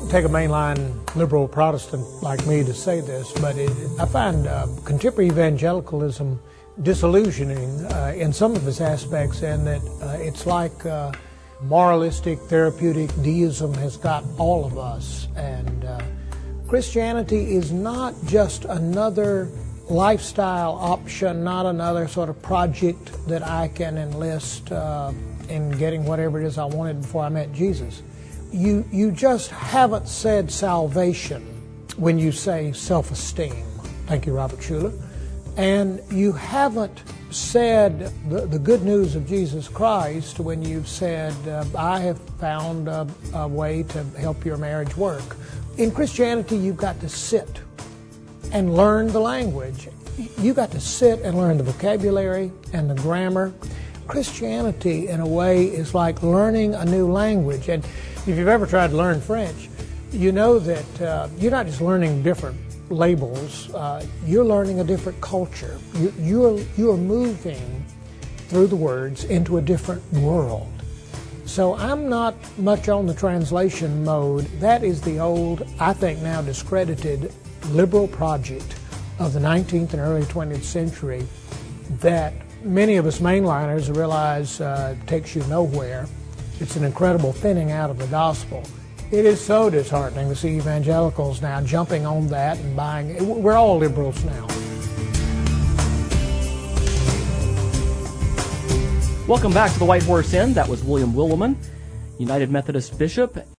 take a mainline liberal Protestant like me to say this, but I find contemporary evangelicalism disillusioning in some of its aspects, and that it's like moralistic, therapeutic deism has got all of us. And Christianity is not just another lifestyle option, not another sort of project that I can enlist in getting whatever it is I wanted before I met Jesus. You just haven't said salvation when you say self-esteem. Thank you, Robert Schuller. And you haven't said the good news of Jesus Christ when you've said, I have found a way to help your marriage work. In Christianity, you've got to sit and learn the language. You've got to sit and learn the vocabulary and the grammar. Christianity, in a way, is like learning a new language. And if you've ever tried to learn French, you know that you're not just learning different labels, you're learning a different culture. You are moving through the words into a different world. So I'm not much on the translation mode. That is the old, I think now discredited, liberal project of the 19th and early 20th century that many of us mainliners realize takes you nowhere. It's an incredible thinning out of the gospel. It is so disheartening to see evangelicals now jumping on that and buying. We're all liberals now. Welcome back to the White Horse Inn. That was William Willimon, United Methodist Bishop.